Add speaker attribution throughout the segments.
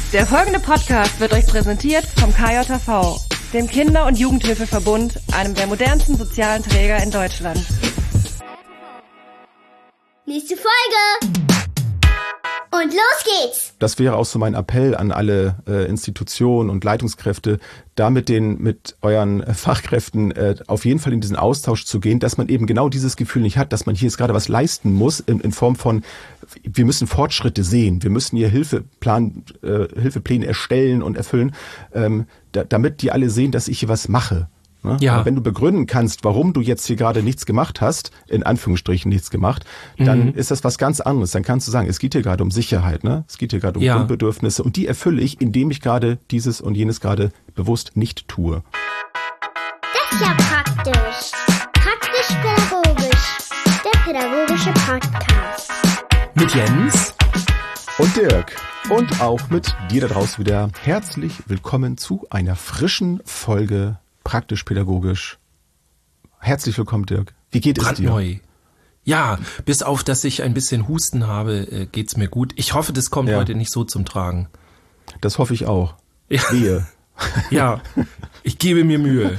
Speaker 1: Der folgende Podcast wird euch präsentiert vom KJV, dem Kinder- und Jugendhilfeverbund, einem der modernsten sozialen Träger in Deutschland.
Speaker 2: Nächste Folge! Und los geht's!
Speaker 3: Das wäre auch so mein Appell an alle Institutionen und Leitungskräfte, da mit euren Fachkräften auf jeden Fall in diesen Austausch zu gehen, dass man eben genau dieses Gefühl nicht hat, dass man hier jetzt gerade was leisten muss in Form von, wir müssen Fortschritte sehen, wir müssen hier Hilfepläne erstellen und erfüllen, damit die alle sehen, dass ich hier was mache. Ne?
Speaker 4: Ja.
Speaker 3: Aber wenn du begründen kannst, warum du jetzt hier gerade nichts gemacht hast, in Anführungsstrichen nichts gemacht, dann ist das was ganz anderes. Dann kannst du sagen, es geht hier gerade um Sicherheit, ne? Es geht hier gerade um Grundbedürfnisse und die erfülle ich, indem ich gerade dieses und jenes gerade bewusst nicht tue.
Speaker 2: Das ist ja praktisch. Praktisch-pädagogisch. Der pädagogische Podcast.
Speaker 4: Mit Jens
Speaker 3: Und Dirk. Und auch mit dir da draußen wieder herzlich willkommen zu einer frischen Folge Praktisch-pädagogisch. Herzlich willkommen, Dirk. Wie geht es dir?
Speaker 4: brandneu. Ja, bis auf, dass ich ein bisschen Husten habe, geht's mir gut. Ich hoffe, das kommt heute nicht so zum Tragen.
Speaker 3: Das hoffe ich auch.
Speaker 4: Ja.
Speaker 3: Wehe.
Speaker 4: Ja, ich gebe mir Mühe.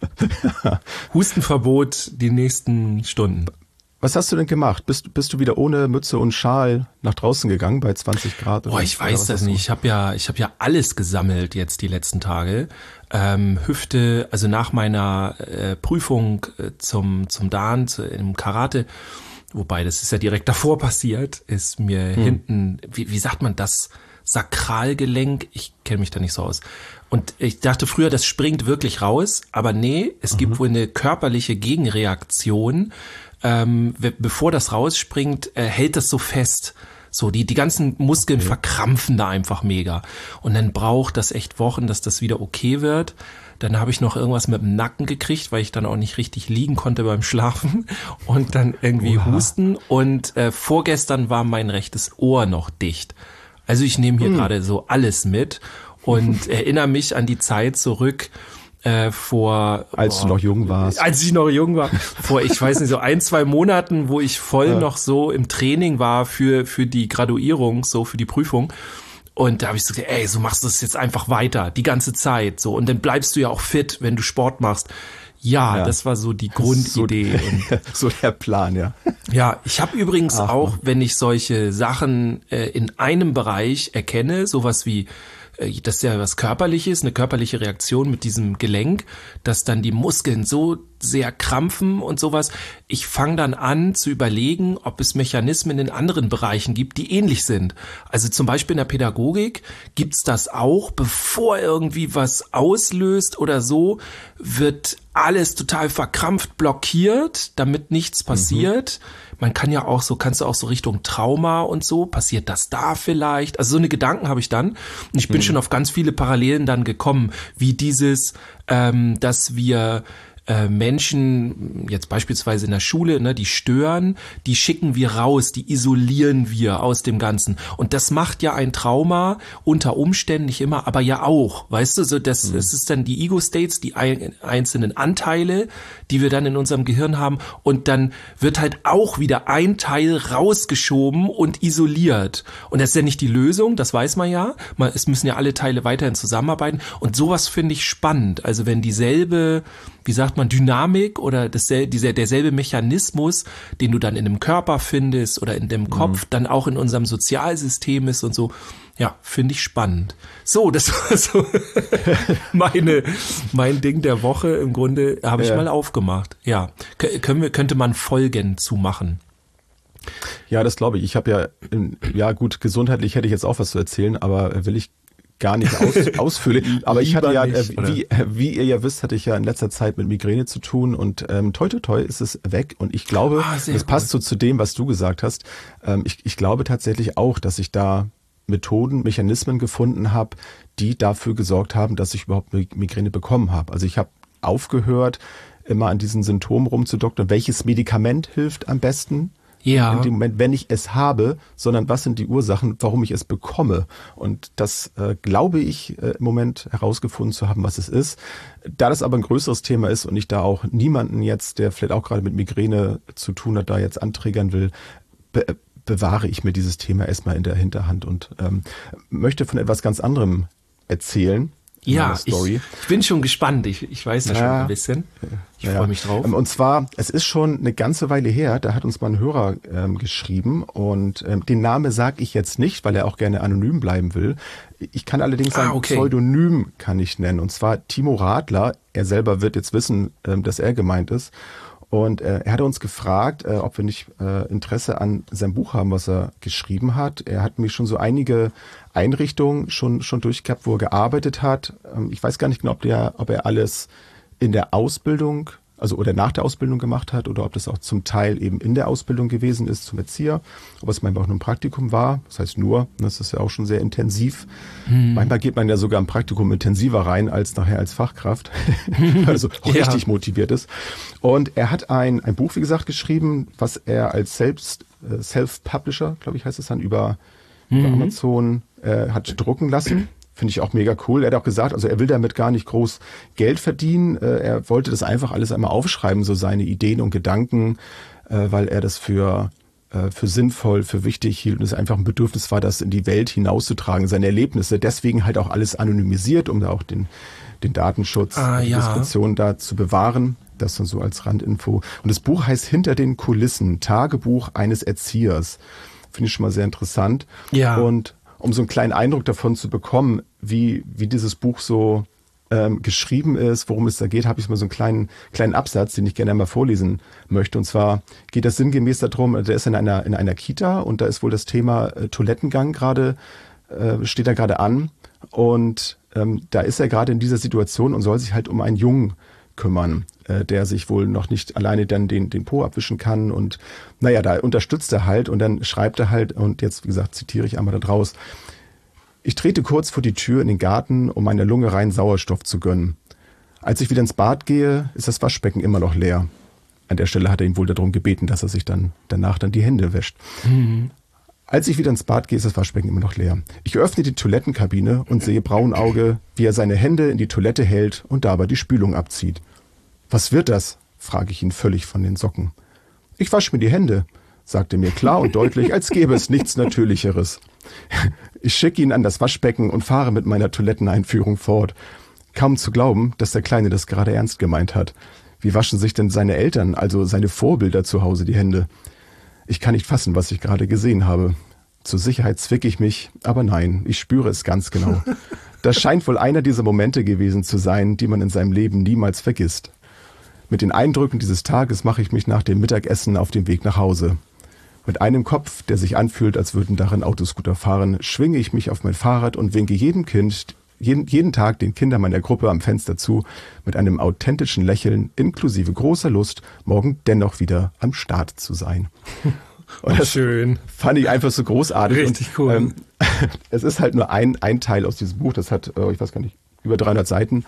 Speaker 4: Hustenverbot die nächsten Stunden.
Speaker 3: Was hast du denn gemacht? Bist du wieder ohne Mütze und Schal nach draußen gegangen bei 20 Grad?
Speaker 4: Boah, ich weiß das nicht. Ich hab ja alles gesammelt jetzt die letzten Tage. Hüfte, also nach meiner Prüfung zum Dan, im Karate, wobei das ist ja direkt davor passiert, ist mir hinten, wie sagt man das, Sakralgelenk, ich kenne mich da nicht so aus. Und ich dachte früher, das springt wirklich raus, aber nee, es gibt wohl eine körperliche Gegenreaktion. Bevor das rausspringt, hält das so fest. So, die ganzen Muskeln verkrampfen da einfach mega. Und dann braucht das echt Wochen, dass das wieder okay wird. Dann habe ich noch irgendwas mit dem Nacken gekriegt, weil ich dann auch nicht richtig liegen konnte beim Schlafen. Und dann irgendwie Husten. Und vorgestern war mein rechtes Ohr noch dicht. Also ich nehme hier gerade so alles mit und erinnere mich an die Zeit zurück,
Speaker 3: als du noch jung warst.
Speaker 4: Als ich noch jung war, vor, ich weiß nicht, so 1-2 Monaten, wo ich voll noch so im Training war für die Graduierung, so für die Prüfung. Und da habe ich so gesagt, ey, so machst du es jetzt einfach weiter, die ganze Zeit, so. Und dann bleibst du ja auch fit, wenn du Sport machst. Ja, das war so die Grundidee.
Speaker 3: So der Plan, ja.
Speaker 4: Ja, ich habe übrigens auch, wenn ich solche Sachen in einem Bereich erkenne, sowas wie, das ist ja was Körperliches, eine körperliche Reaktion mit diesem Gelenk, dass dann die Muskeln so sehr krampfen und sowas. Ich fange dann an zu überlegen, ob es Mechanismen in anderen Bereichen gibt, die ähnlich sind. Also zum Beispiel in der Pädagogik gibt's das auch, bevor irgendwie was auslöst oder so, wird alles total verkrampft blockiert, damit nichts passiert. Man kann ja auch so, kannst du auch so Richtung Trauma und so, passiert das da vielleicht? Also so eine Gedanken habe ich dann. Und ich bin schon auf ganz viele Parallelen dann gekommen, wie dieses, dass wir Menschen, jetzt beispielsweise in der Schule, ne, die stören, die schicken wir raus, die isolieren wir aus dem Ganzen. Und das macht ja ein Trauma unter Umständen nicht immer, aber ja auch, weißt du, so das ist dann die Ego-States, die einzelnen Anteile, die wir dann in unserem Gehirn haben und dann wird halt auch wieder ein Teil rausgeschoben und isoliert. Und das ist ja nicht die Lösung, das weiß man ja. Es müssen ja alle Teile weiterhin zusammenarbeiten und sowas finde ich spannend. Also wenn dieselbe, wie sagt man, Dynamik oder derselbe Mechanismus, den du dann in einem Körper findest oder in dem Kopf, dann auch in unserem Sozialsystem ist und so. Ja, finde ich spannend. So, das war so mein Ding der Woche. Im Grunde habe ich mal aufgemacht. Ja, könnte man Folgen zu machen.
Speaker 3: Ja, das glaube ich. Ich habe ja gut, gesundheitlich hätte ich jetzt auch was zu erzählen, aber will ich gar nicht ausführen. Aber ich hatte ja, wie ihr ja wisst, hatte ich ja in letzter Zeit mit Migräne zu tun und toi toi toi ist es weg. Und ich glaube, das passt so zu dem, was du gesagt hast. Ich glaube tatsächlich auch, dass ich da Methoden, Mechanismen gefunden habe, die dafür gesorgt haben, dass ich überhaupt Migräne bekommen habe. Also ich habe aufgehört, immer an diesen Symptomen rumzudoktern, welches Medikament hilft am besten. In dem Moment, wenn ich es habe, sondern was sind die Ursachen, warum ich es bekomme. Und das glaube ich im Moment herausgefunden zu haben, was es ist. Da das aber ein größeres Thema ist und ich da auch niemanden jetzt, der vielleicht auch gerade mit Migräne zu tun hat, da jetzt anträgern will, bewahre ich mir dieses Thema erstmal in der Hinterhand und möchte von etwas ganz anderem erzählen.
Speaker 4: Ja, ich bin schon gespannt. Ich weiß ja schon ein bisschen. Ich freue mich drauf.
Speaker 3: Und zwar, es ist schon eine ganze Weile her, da hat uns mal ein Hörer geschrieben und den Namen sage ich jetzt nicht, weil er auch gerne anonym bleiben will. Ich kann allerdings sein Pseudonym kann ich nennen, und zwar Timo Radler. Er selber wird jetzt wissen, dass er gemeint ist. Und er hatte uns gefragt, ob wir nicht Interesse an seinem Buch haben, was er geschrieben hat. Er hat mich schon so einige Einrichtungen schon durchgehabt, wo er gearbeitet hat. Ich weiß gar nicht genau, ob er alles in der Ausbildung, also oder nach der Ausbildung gemacht hat oder ob das auch zum Teil eben in der Ausbildung gewesen ist zum Erzieher, ob es manchmal auch nur ein Praktikum war. Das heißt nur, das ist ja auch schon sehr intensiv. Manchmal geht man ja sogar im Praktikum intensiver rein als nachher als Fachkraft, weil er so richtig motiviert ist. Und er hat ein Buch, wie gesagt, geschrieben, was er als Self-Publisher, glaube ich, heißt es dann, über Amazon hat drucken lassen. Finde ich auch mega cool. Er hat auch gesagt, also er will damit gar nicht groß Geld verdienen. Er wollte das einfach alles einmal aufschreiben, so seine Ideen und Gedanken, weil er das für sinnvoll, für wichtig hielt und es einfach ein Bedürfnis war, das in die Welt hinauszutragen, seine Erlebnisse. Deswegen halt auch alles anonymisiert, um da auch den Datenschutz, die Diskretion da zu bewahren. Das dann so als Randinfo. Und das Buch heißt Hinter den Kulissen, Tagebuch eines Erziehers. Finde ich schon mal sehr interessant. Ja. Und um so einen kleinen Eindruck davon zu bekommen, wie dieses Buch so geschrieben ist, worum es da geht, habe ich mal so einen kleinen Absatz, den ich gerne mal vorlesen möchte. Und zwar geht das sinngemäß darum, der ist in einer Kita und da ist wohl das Thema Toilettengang steht da gerade an. Und da ist er gerade in dieser Situation und soll sich halt um einen Jungen kümmern, der sich wohl noch nicht alleine dann den Po abwischen kann. Und naja, da unterstützt er halt und dann schreibt er halt, und jetzt, wie gesagt, zitiere ich einmal da draus: Ich trete kurz vor die Tür in den Garten, um meiner Lunge rein Sauerstoff zu gönnen. Als ich wieder ins Bad gehe, ist das Waschbecken immer noch leer. An der Stelle hat er ihn wohl darum gebeten, dass er sich dann danach die Hände wäscht. Als ich wieder ins Bad gehe, ist das Waschbecken immer noch leer. Ich öffne die Toilettenkabine und sehe Braunauge, wie er seine Hände in die Toilette hält und dabei die Spülung abzieht. Was wird das? Frage ich ihn völlig von den Socken. Ich wasche mir die Hände, sagt er mir klar und deutlich, als gäbe es nichts Natürlicheres. Ich schicke ihn an das Waschbecken und fahre mit meiner Toiletteneinführung fort. Kaum zu glauben, dass der Kleine das gerade ernst gemeint hat. Wie waschen sich denn seine Eltern, also seine Vorbilder zu Hause, die Hände? Ich kann nicht fassen, was ich gerade gesehen habe. Zur Sicherheit zwicke ich mich, aber nein, ich spüre es ganz genau. Das scheint wohl einer dieser Momente gewesen zu sein, die man in seinem Leben niemals vergisst. Mit den Eindrücken dieses Tages mache ich mich nach dem Mittagessen auf den Weg nach Hause. Mit einem Kopf, der sich anfühlt, als würden darin Autoscooter fahren, schwinge ich mich auf mein Fahrrad und winke jedem Kind, jeden Tag den Kindern meiner Gruppe am Fenster zu, mit einem authentischen Lächeln, inklusive großer Lust, morgen dennoch wieder am Start zu sein. Und das schön. Fand ich einfach so großartig.
Speaker 4: Richtig cool.
Speaker 3: Und, es ist halt nur ein Teil aus diesem Buch, das hat, ich weiß gar nicht, über 300 Seiten.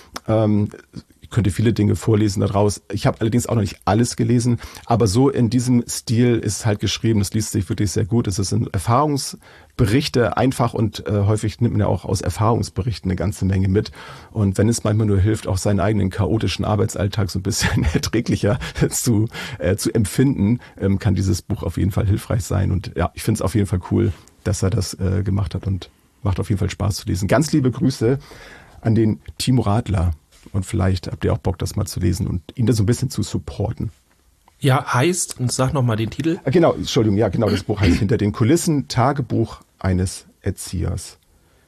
Speaker 3: Ich könnte viele Dinge vorlesen daraus. Ich habe allerdings auch noch nicht alles gelesen, aber so in diesem Stil ist es halt geschrieben. Das liest sich wirklich sehr gut. Es sind Erfahrungsberichte einfach und häufig nimmt man ja auch aus Erfahrungsberichten eine ganze Menge mit. Und wenn es manchmal nur hilft, auch seinen eigenen chaotischen Arbeitsalltag so ein bisschen erträglicher zu empfinden, kann dieses Buch auf jeden Fall hilfreich sein. Und ja, ich finde es auf jeden Fall cool, dass er das gemacht hat und macht auf jeden Fall Spaß zu lesen. Ganz liebe Grüße an den Timo Radler. Und vielleicht habt ihr auch Bock, das mal zu lesen und ihn da so ein bisschen zu supporten.
Speaker 4: Ja, heißt, und sag nochmal den Titel.
Speaker 3: Genau, Entschuldigung, ja genau, das Buch heißt Hinter den Kulissen, Tagebuch eines Erziehers.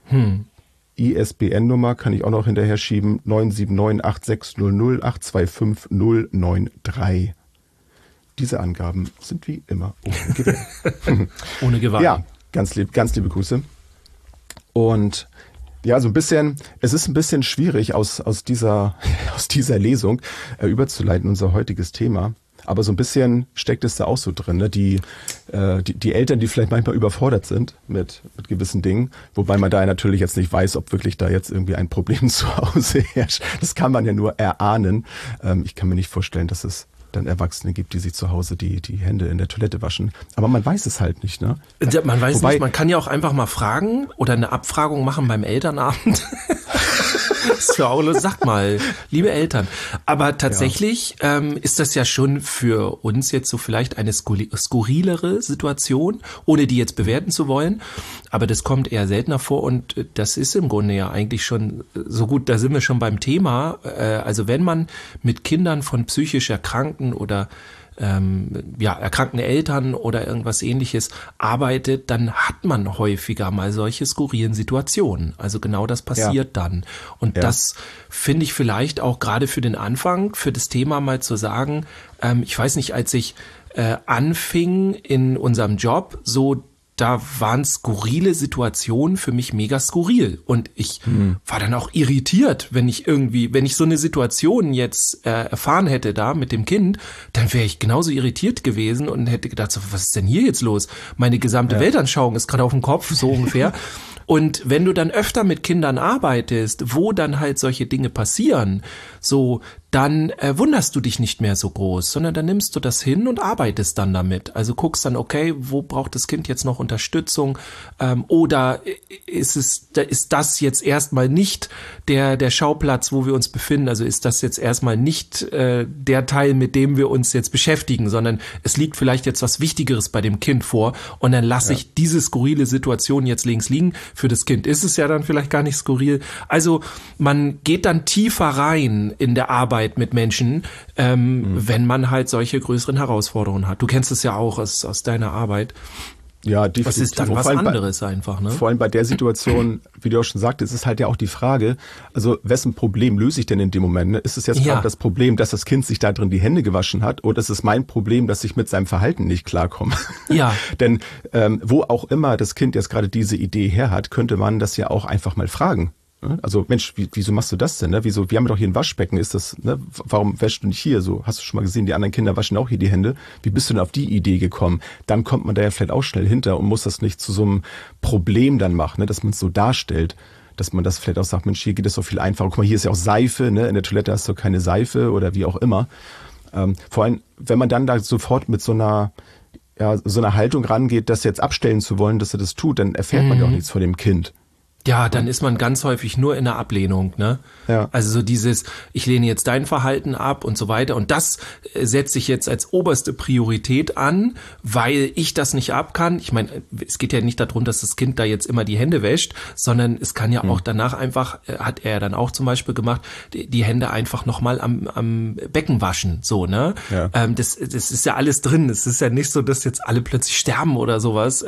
Speaker 3: ISBN-Nummer kann ich auch noch hinterher schieben, 9798600825093. Diese Angaben sind wie immer ohne Gewähr.
Speaker 4: Ohne Gewalt.
Speaker 3: Ja, ganz liebe Grüße. Und ja, so ein bisschen, es ist ein bisschen schwierig aus dieser Lesung überzuleiten, unser heutiges Thema. Aber so ein bisschen steckt es da auch so drin, ne? Die Eltern, die vielleicht manchmal überfordert sind mit gewissen Dingen, wobei man da natürlich jetzt nicht weiß, ob wirklich da jetzt irgendwie ein Problem zu Hause herrscht. Das kann man ja nur erahnen. Ich kann mir nicht vorstellen, dass es dann Erwachsene gibt, die sich zu Hause die Hände in der Toilette waschen. Aber man weiß es halt nicht, ne?
Speaker 4: Man weiß nicht, man kann ja auch einfach mal fragen oder eine Abfragung machen beim Elternabend. Das ist für auch, sagt mal, liebe Eltern. Aber tatsächlich ist das ja schon für uns jetzt so vielleicht eine skurrilere Situation, ohne die jetzt bewerten zu wollen. Aber das kommt eher seltener vor und das ist im Grunde ja eigentlich schon so gut, da sind wir schon beim Thema. Also wenn man mit Kindern von psychisch Erkrankten oder erkrankten Eltern oder irgendwas Ähnliches arbeitet, dann hat man häufiger mal solche skurrilen Situationen. Also genau das passiert dann. Und das finde ich vielleicht auch gerade für den Anfang, für das Thema mal zu sagen, ich weiß nicht, als ich anfing in unserem Job, so da waren skurrile Situationen für mich mega skurril. Und ich war dann auch irritiert, wenn ich so eine Situation jetzt erfahren hätte da mit dem Kind, dann wäre ich genauso irritiert gewesen und hätte gedacht, so, was ist denn hier jetzt los? Meine gesamte Weltanschauung ist gerade auf dem Kopf, so ungefähr. Und wenn du dann öfter mit Kindern arbeitest, wo dann halt solche Dinge passieren, so, dann wunderst du dich nicht mehr so groß, sondern dann nimmst du das hin und arbeitest dann damit. Also guckst dann, okay, wo braucht das Kind jetzt noch Unterstützung? Oder ist das jetzt erstmal nicht der Schauplatz, wo wir uns befinden? Also ist das jetzt erstmal nicht der Teil, mit dem wir uns jetzt beschäftigen, sondern es liegt vielleicht jetzt was Wichtigeres bei dem Kind vor und dann lasse ich diese skurrile Situation jetzt links liegen. Für das Kind ist es ja dann vielleicht gar nicht skurril. Also man geht dann tiefer rein in der Arbeit mit Menschen, wenn man halt solche größeren Herausforderungen hat. Du kennst es ja auch aus deiner Arbeit.
Speaker 3: Ja, definitiv.
Speaker 4: Das ist dann was anderes einfach, ne?
Speaker 3: Vor allem bei der Situation, wie du auch schon sagtest, ist halt ja auch die Frage, also wessen Problem löse ich denn in dem Moment? Ne? Ist es jetzt gerade das Problem, dass das Kind sich da drin die Hände gewaschen hat, oder ist es mein Problem, dass ich mit seinem Verhalten nicht klarkomme?
Speaker 4: Ja.
Speaker 3: Denn wo auch immer das Kind jetzt gerade diese Idee her hat, könnte man das ja auch einfach mal fragen. Also Mensch, wieso machst du das denn? Ne? Wieso? Wir haben doch hier ein Waschbecken. Ist das? Ne? Warum wäschst du nicht hier? So, hast du schon mal gesehen? Die anderen Kinder waschen auch hier die Hände. Wie bist du denn auf die Idee gekommen? Dann kommt man da ja vielleicht auch schnell hinter und muss das nicht zu so einem Problem dann machen, ne? Dass man es so darstellt, dass man das vielleicht auch sagt, Mensch, hier geht es so viel einfacher. Guck mal, hier ist ja auch Seife. Ne? In der Toilette hast du keine Seife oder wie auch immer. Vor allem, wenn man dann da sofort mit so einer Haltung rangeht, das jetzt abstellen zu wollen, dass er das tut, dann erfährt man ja auch nichts von dem Kind.
Speaker 4: Ja, dann ist man ganz häufig nur in der Ablehnung, ne?
Speaker 3: Ja.
Speaker 4: Also so dieses, ich lehne jetzt dein Verhalten ab und so weiter. Und das setze ich jetzt als oberste Priorität an, weil ich das nicht ab kann. Ich meine, es geht ja nicht darum, dass das Kind da jetzt immer die Hände wäscht, sondern es kann ja auch danach einfach, hat er dann auch zum Beispiel gemacht, die Hände einfach nochmal am Becken waschen, so, ne?
Speaker 3: Ja.
Speaker 4: Das ist ja alles drin. Es ist ja nicht so, dass jetzt alle plötzlich sterben oder sowas.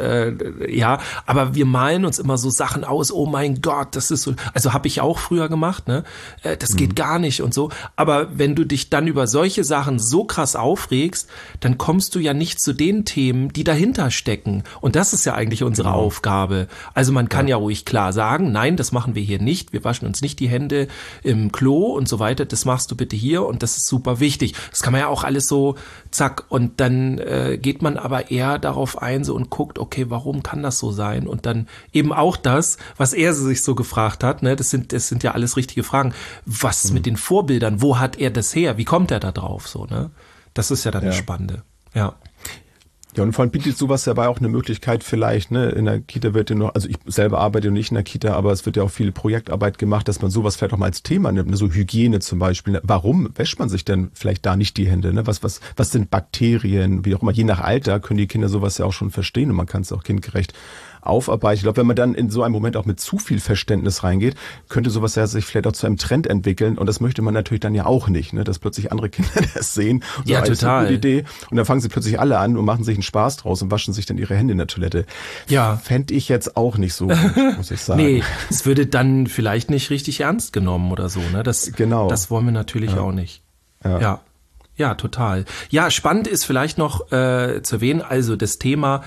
Speaker 4: Aber wir malen uns immer so Sachen aus, oh mein Gott, das ist so, also habe ich auch früher gemacht, ne? Das geht gar nicht und so. Aber wenn du dich dann über solche Sachen so krass aufregst, dann kommst du ja nicht zu den Themen, die dahinter stecken. Und das ist ja eigentlich unsere Aufgabe. Also man kann ja ruhig klar sagen, nein, das machen wir hier nicht. Wir waschen uns nicht die Hände im Klo und so weiter. Das machst du bitte hier und das ist super wichtig. Das kann man ja auch alles so, zack. Und dann geht man aber eher darauf ein so und guckt, okay, warum kann das so sein? Und dann eben auch das, was er sich so gefragt hat, ne, das sind ja alles richtige Fragen. Was mit den Vorbildern? Wo hat er das her? Wie kommt er da drauf? So, ne? Das ist ja dann das Spannende. Ja.
Speaker 3: Ja, und vor allem bietet sowas dabei auch eine Möglichkeit vielleicht, ne, in der Kita wird ja noch, also ich selber arbeite nicht in der Kita, aber es wird ja auch viel Projektarbeit gemacht, dass man sowas vielleicht auch mal als Thema nimmt, ne, so Hygiene zum Beispiel. Ne? Warum wäscht man sich denn vielleicht da nicht die Hände? Ne? Was sind Bakterien, wie auch immer, je nach Alter können die Kinder sowas ja auch schon verstehen und man kann es auch kindgerecht aufarbeiten. Ich glaube, wenn man dann in so einem Moment auch mit zu viel Verständnis reingeht, könnte sowas ja sich vielleicht auch zu einem Trend entwickeln und das möchte man natürlich dann ja auch nicht, ne? Dass plötzlich andere Kinder das sehen und
Speaker 4: ja,
Speaker 3: so,
Speaker 4: total.
Speaker 3: eine gute Idee und dann fangen sie plötzlich alle an und machen sich einen Spaß draus und waschen sich dann ihre Hände in der Toilette.
Speaker 4: Ja.
Speaker 3: Fände ich jetzt auch nicht so gut, muss ich sagen.
Speaker 4: Nee, es würde dann vielleicht nicht richtig ernst genommen oder so, ne? Das wollen wir natürlich auch nicht. Ja. Ja, total. Ja, spannend ist vielleicht noch zu erwähnen, also das Thema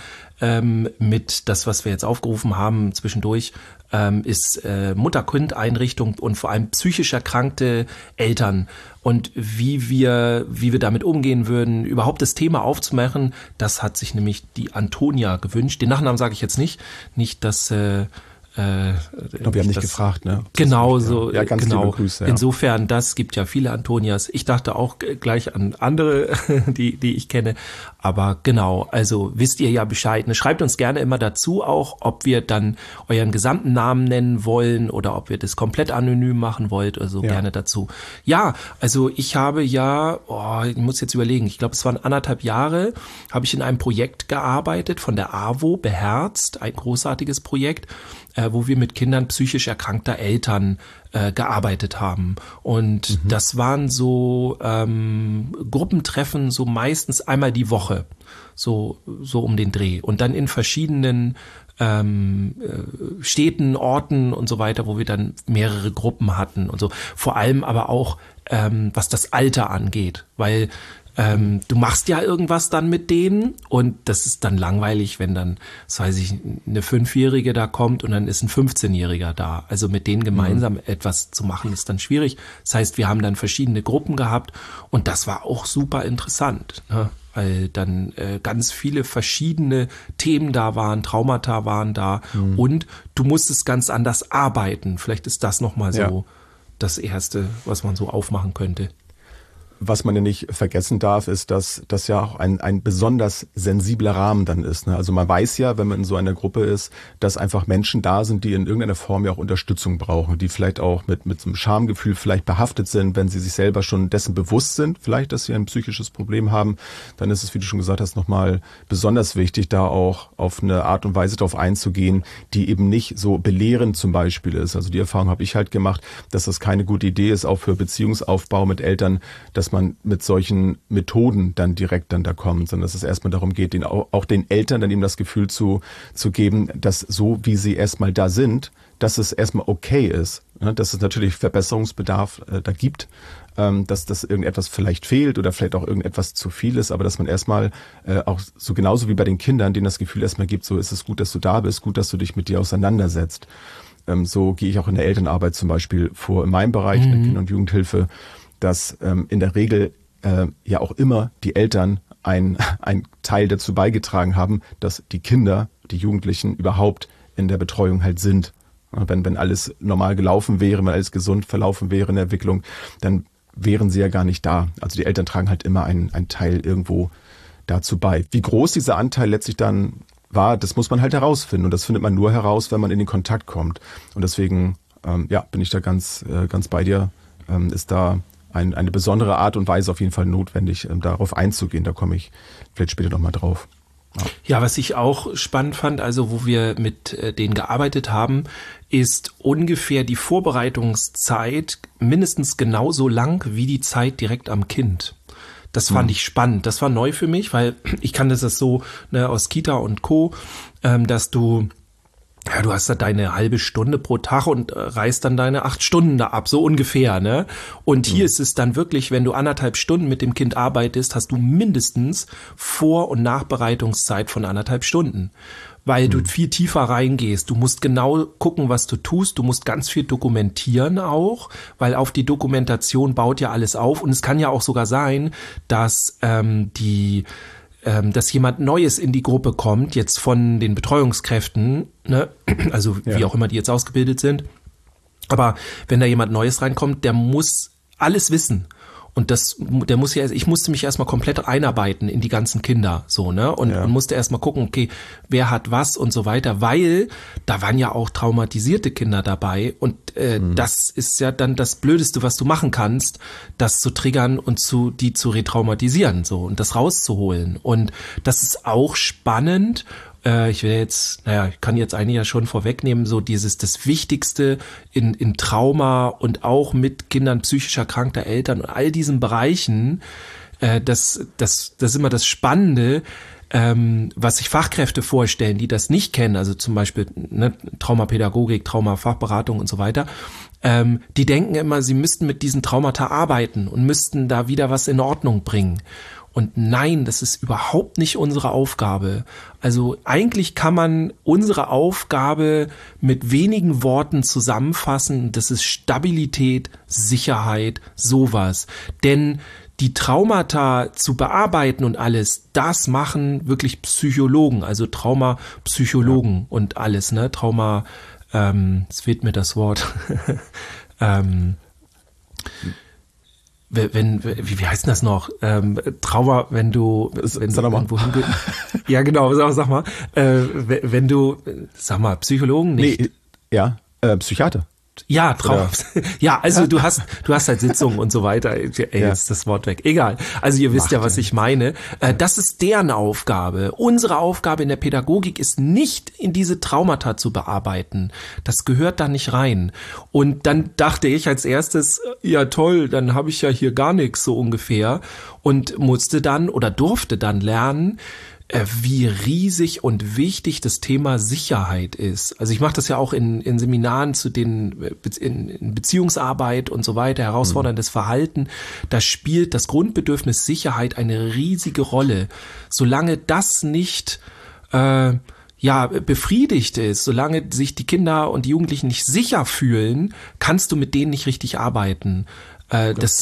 Speaker 4: mit das, was wir jetzt aufgerufen haben zwischendurch, ist Mutter-Kind-Einrichtung und vor allem psychisch erkrankte Eltern und wie wir damit umgehen würden, überhaupt das Thema aufzumachen. Das hat sich nämlich die Antonia gewünscht. Den Nachnamen sage ich jetzt nicht, dass
Speaker 3: wir haben nicht gefragt, ne?
Speaker 4: Genau so.
Speaker 3: Ja, ganz liebe Grüße. Ja.
Speaker 4: Insofern, das gibt ja viele Antonias. Ich dachte auch gleich an andere, die ich kenne. Aber genau, also wisst ihr ja Bescheid. Ne? Schreibt uns gerne immer dazu auch, ob wir dann euren gesamten Namen nennen wollen oder ob ihr das komplett anonym machen wollt. Also gerne dazu. Ja, also ich habe ich muss jetzt überlegen, ich glaube, es waren 1,5 Jahre, habe ich in einem Projekt gearbeitet von der AWO, Beherzt, ein großartiges Projekt, wo wir mit Kindern psychisch erkrankter Eltern gearbeitet haben. Und das waren so Gruppentreffen, so meistens einmal die Woche, so um den Dreh. Und dann in verschiedenen Städten, Orten und so weiter, wo wir dann mehrere Gruppen hatten und so. Vor allem aber auch, was das Alter angeht, weil du machst ja irgendwas dann mit denen und das ist dann langweilig, wenn dann, eine 5-Jährige da kommt und dann ist ein 15-Jähriger da. Also mit denen gemeinsam etwas zu machen, ist dann schwierig. Das heißt, wir haben dann verschiedene Gruppen gehabt und das war auch super interessant, ne? Weil dann ganz viele verschiedene Themen da waren, Traumata waren da und du musstest ganz anders arbeiten. Vielleicht ist das nochmal so das Erste, was man so aufmachen könnte.
Speaker 3: Was man ja nicht vergessen darf, ist, dass das ja auch ein besonders sensibler Rahmen dann ist. Ne? Also man weiß ja, wenn man in so einer Gruppe ist, dass einfach Menschen da sind, die in irgendeiner Form ja auch Unterstützung brauchen, die vielleicht auch mit so einem Schamgefühl vielleicht behaftet sind, wenn sie sich selber schon dessen bewusst sind, vielleicht, dass sie ein psychisches Problem haben, dann ist es, wie du schon gesagt hast, nochmal besonders wichtig, da auch auf eine Art und Weise darauf einzugehen, die eben nicht so belehrend zum Beispiel ist. Also die Erfahrung habe ich halt gemacht, dass das keine gute Idee ist, auch für Beziehungsaufbau mit Eltern, dass man mit solchen Methoden dann direkt dann da kommt, sondern dass es erstmal darum geht, auch den Eltern dann eben das Gefühl zu geben, dass so wie sie erstmal da sind, dass es erstmal okay ist, ne? Dass es natürlich Verbesserungsbedarf da gibt, dass das irgendetwas vielleicht fehlt oder vielleicht auch irgendetwas zu viel ist, aber dass man erstmal auch so genauso wie bei den Kindern, denen das Gefühl erstmal gibt, so ist es gut, dass du da bist, gut, dass du dich mit dir auseinandersetzt. So gehe ich auch in der Elternarbeit zum Beispiel vor, in meinem Bereich, in der Kinder- und Jugendhilfe, dass in der Regel ja auch immer die Eltern ein Teil dazu beigetragen haben, dass die Kinder, die Jugendlichen überhaupt in der Betreuung halt sind. Wenn alles normal gelaufen wäre, wenn alles gesund verlaufen wäre in der Entwicklung, dann wären sie ja gar nicht da. Also die Eltern tragen halt immer einen Teil irgendwo dazu bei. Wie groß dieser Anteil letztlich dann war, das muss man halt herausfinden. Und das findet man nur heraus, wenn man in den Kontakt kommt. Und deswegen bin ich da ganz bei dir. Ist da eine besondere Art und Weise auf jeden Fall notwendig, darauf einzugehen. Da komme ich vielleicht später nochmal drauf.
Speaker 4: Ja, was ich auch spannend fand, also wo wir mit denen gearbeitet haben, ist ungefähr die Vorbereitungszeit mindestens genauso lang wie die Zeit direkt am Kind. Das fand ich spannend. Das war neu für mich, weil ich kannte das so aus Kita und Co., dass du hast da deine halbe Stunde pro Tag und reißt dann deine 8 Stunden da ab, so ungefähr, ne? Und hier ist es dann wirklich, wenn du 1,5 Stunden mit dem Kind arbeitest, hast du mindestens Vor- und Nachbereitungszeit von 1,5 Stunden. Weil du viel tiefer reingehst. Du musst genau gucken, was du tust. Du musst ganz viel dokumentieren auch, weil auf die Dokumentation baut ja alles auf. Und es kann ja auch sogar sein, dass dass jemand Neues in die Gruppe kommt, jetzt von den Betreuungskräften, ne? Also wie auch immer die jetzt ausgebildet sind. Aber wenn da jemand Neues reinkommt, der muss alles wissen. Und ich musste mich erstmal komplett einarbeiten in die ganzen Kinder, so, ne? Und musste erstmal gucken, okay, wer hat was und so weiter, weil da waren ja auch traumatisierte Kinder dabei und das ist ja dann das Blödeste, was du machen kannst, das zu triggern und die zu retraumatisieren, so, und das rauszuholen. Und das ist auch spannend. Ich kann jetzt eigentlich ja schon vorwegnehmen, so das Wichtigste in Trauma und auch mit Kindern psychisch erkrankter Eltern und all diesen Bereichen, das ist immer das Spannende, was sich Fachkräfte vorstellen, die das nicht kennen, also zum Beispiel Traumapädagogik, Traumafachberatung und so weiter, die denken immer, sie müssten mit diesen Traumata arbeiten und müssten da wieder was in Ordnung bringen. Und nein, das ist überhaupt nicht unsere Aufgabe. Also eigentlich kann man unsere Aufgabe mit wenigen Worten zusammenfassen. Das ist Stabilität, Sicherheit, sowas. Denn die Traumata zu bearbeiten und alles, das machen wirklich Psychologen, also Traumapsychologen und alles, ne? es fehlt mir das Wort, wie heißt denn das noch? Trauma, wenn du irgendwo hingehst. Ja, genau, sag mal. Wenn du, Psychologen nicht?
Speaker 3: Nee, ja, Psychiater.
Speaker 4: Ja, Trauma. Ja, also du hast halt Sitzungen und so weiter. Jetzt ist das Wort weg. Egal. Also ihr wisst ja, was ich meine. Das ist deren Aufgabe. Unsere Aufgabe in der Pädagogik ist nicht, in diese Traumata zu bearbeiten. Das gehört da nicht rein. Und dann dachte ich als erstes, ja toll, dann habe ich ja hier gar nichts so ungefähr. Und musste dann oder durfte dann lernen, wie riesig und wichtig das Thema Sicherheit ist. Also ich mache das ja auch in Seminaren in Beziehungsarbeit und so weiter, herausforderndes Verhalten. Da spielt das Grundbedürfnis Sicherheit eine riesige Rolle. Solange das nicht befriedigt ist, solange sich die Kinder und die Jugendlichen nicht sicher fühlen, kannst du mit denen nicht richtig arbeiten. Das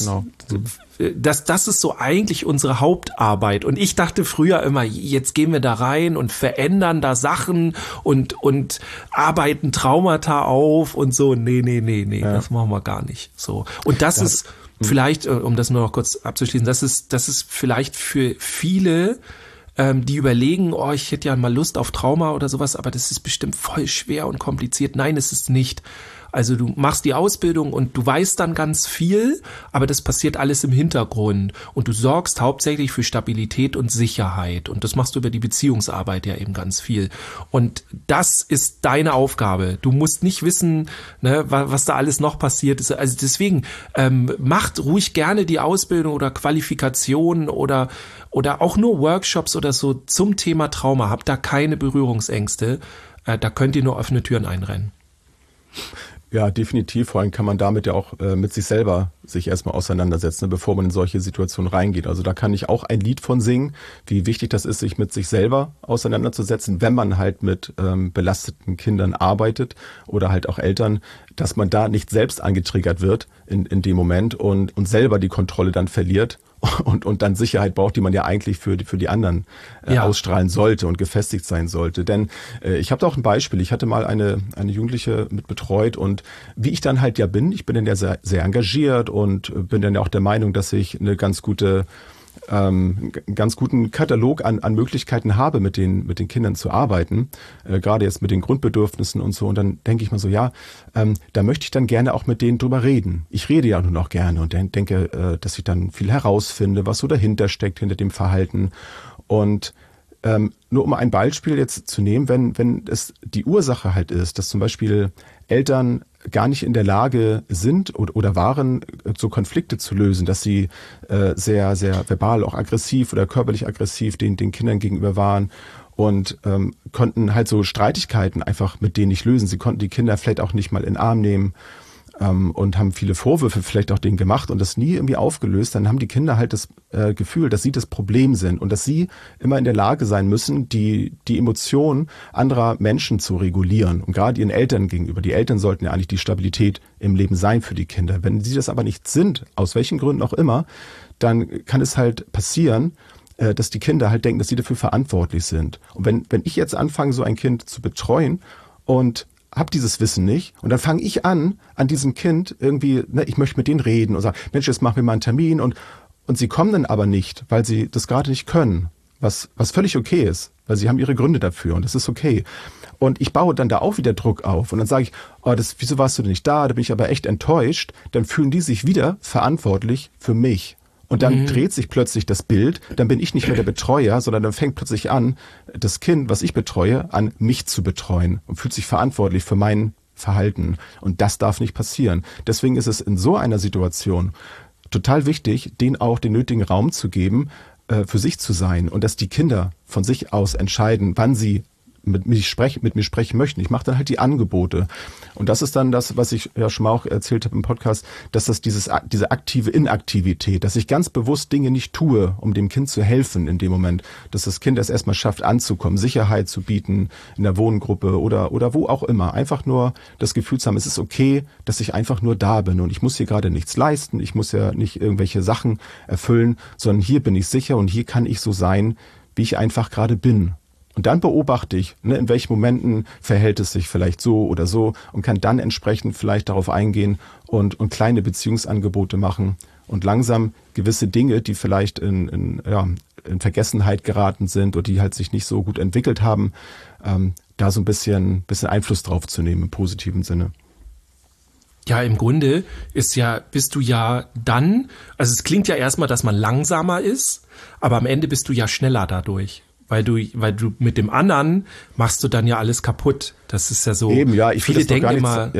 Speaker 4: ist so eigentlich unsere Hauptarbeit. Und ich dachte früher immer, jetzt gehen wir da rein und verändern da Sachen und arbeiten Traumata auf und so. Nee, das machen wir gar nicht. So. Und das ist vielleicht, um das nur noch kurz abzuschließen, das ist vielleicht für viele, die überlegen, ich hätte ja mal Lust auf Trauma oder sowas, aber das ist bestimmt voll schwer und kompliziert. Nein, es ist nicht. Also du machst die Ausbildung und du weißt dann ganz viel, aber das passiert alles im Hintergrund und du sorgst hauptsächlich für Stabilität und Sicherheit und das machst du über die Beziehungsarbeit ja eben ganz viel und das ist deine Aufgabe. Du musst nicht wissen, ne, was da alles noch passiert ist. Also deswegen macht ruhig gerne die Ausbildung oder Qualifikation oder auch nur Workshops oder so zum Thema Trauma. Habt da keine Berührungsängste. Da könnt ihr nur offene Türen einrennen.
Speaker 3: Ja, definitiv. Vor allem kann man damit ja auch mit sich selber sich erstmal auseinandersetzen, bevor man in solche Situationen reingeht. Also da kann ich auch ein Lied von singen, wie wichtig das ist, sich mit sich selber auseinanderzusetzen, wenn man halt mit belasteten Kindern arbeitet oder halt auch Eltern, dass man da nicht selbst angetriggert wird in dem Moment und selber die Kontrolle dann verliert. Und dann Sicherheit braucht, die man ja eigentlich für die anderen ausstrahlen sollte und gefestigt sein sollte. Denn ich habe da auch ein Beispiel. Ich hatte mal eine Jugendliche mit betreut und wie ich dann halt ja bin, ich bin dann ja sehr, sehr engagiert und bin dann ja auch der Meinung, dass ich eine ganz guten Katalog an Möglichkeiten habe, mit den Kindern zu arbeiten, gerade jetzt mit den Grundbedürfnissen und so. Und dann denke ich mal so, da möchte ich dann gerne auch mit denen drüber reden. Ich rede ja nun auch gerne und denke, dass ich dann viel herausfinde, was so dahinter steckt, hinter dem Verhalten. Und nur um ein Beispiel jetzt zu nehmen, wenn es die Ursache halt ist, dass zum Beispiel Eltern gar nicht in der Lage sind oder waren, so Konflikte zu lösen, dass sie sehr, sehr verbal auch aggressiv oder körperlich aggressiv den Kindern gegenüber waren und konnten halt so Streitigkeiten einfach mit denen nicht lösen. Sie konnten die Kinder vielleicht auch nicht mal in den Arm nehmen und haben viele Vorwürfe vielleicht auch denen gemacht und das nie irgendwie aufgelöst. Dann haben die Kinder halt das Gefühl, dass sie das Problem sind und dass sie immer in der Lage sein müssen, die Emotionen anderer Menschen zu regulieren und gerade ihren Eltern gegenüber. Die Eltern sollten ja eigentlich die Stabilität im Leben sein für die Kinder. Wenn sie das aber nicht sind, aus welchen Gründen auch immer, dann kann es halt passieren, dass die Kinder halt denken, dass sie dafür verantwortlich sind. Und wenn ich jetzt anfange, so ein Kind zu betreuen und habe dieses Wissen nicht und dann fange ich an diesem Kind irgendwie, ich möchte mit denen reden und sagen, Mensch, jetzt machen wir mal einen Termin und sie kommen dann aber nicht, weil sie das gerade nicht können, was völlig okay ist, weil sie haben ihre Gründe dafür und das ist okay. Und ich baue dann da auch wieder Druck auf und dann sage ich, wieso warst du denn nicht da bin ich aber echt enttäuscht, dann fühlen die sich wieder verantwortlich für mich. Und dann dreht sich plötzlich das Bild, dann bin ich nicht mehr der Betreuer, sondern dann fängt plötzlich an, das Kind, was ich betreue, an mich zu betreuen und fühlt sich verantwortlich für mein Verhalten. Und das darf nicht passieren. Deswegen ist es in so einer Situation total wichtig, denen auch den nötigen Raum zu geben, für sich zu sein und dass die Kinder von sich aus entscheiden, wann sie mit mir sprechen möchten. Ich mache dann halt die Angebote. Und das ist dann das, was ich ja schon mal auch erzählt habe im Podcast, dass das diese aktive Inaktivität, dass ich ganz bewusst Dinge nicht tue, um dem Kind zu helfen in dem Moment, dass das Kind es erstmal schafft anzukommen, Sicherheit zu bieten in der Wohngruppe oder wo auch immer. Einfach nur das Gefühl zu haben, es ist okay, dass ich einfach nur da bin und ich muss hier gerade nichts leisten, ich muss ja nicht irgendwelche Sachen erfüllen, sondern hier bin ich sicher und hier kann ich so sein, wie ich einfach gerade bin. Und dann beobachte ich, ne, in welchen Momenten verhält es sich vielleicht so oder so und kann dann entsprechend vielleicht darauf eingehen und kleine Beziehungsangebote machen und langsam gewisse Dinge, die vielleicht in Vergessenheit geraten sind oder die halt sich nicht so gut entwickelt haben, da so ein bisschen Einfluss drauf zu nehmen im positiven Sinne.
Speaker 4: Ja, im Grunde bist du ja dann, also es klingt ja erstmal, dass man langsamer ist, aber am Ende bist du ja schneller dadurch. Weil du mit dem anderen machst du dann ja alles kaputt. Das ist ja so.
Speaker 3: Eben, ja,
Speaker 4: viele denken immer.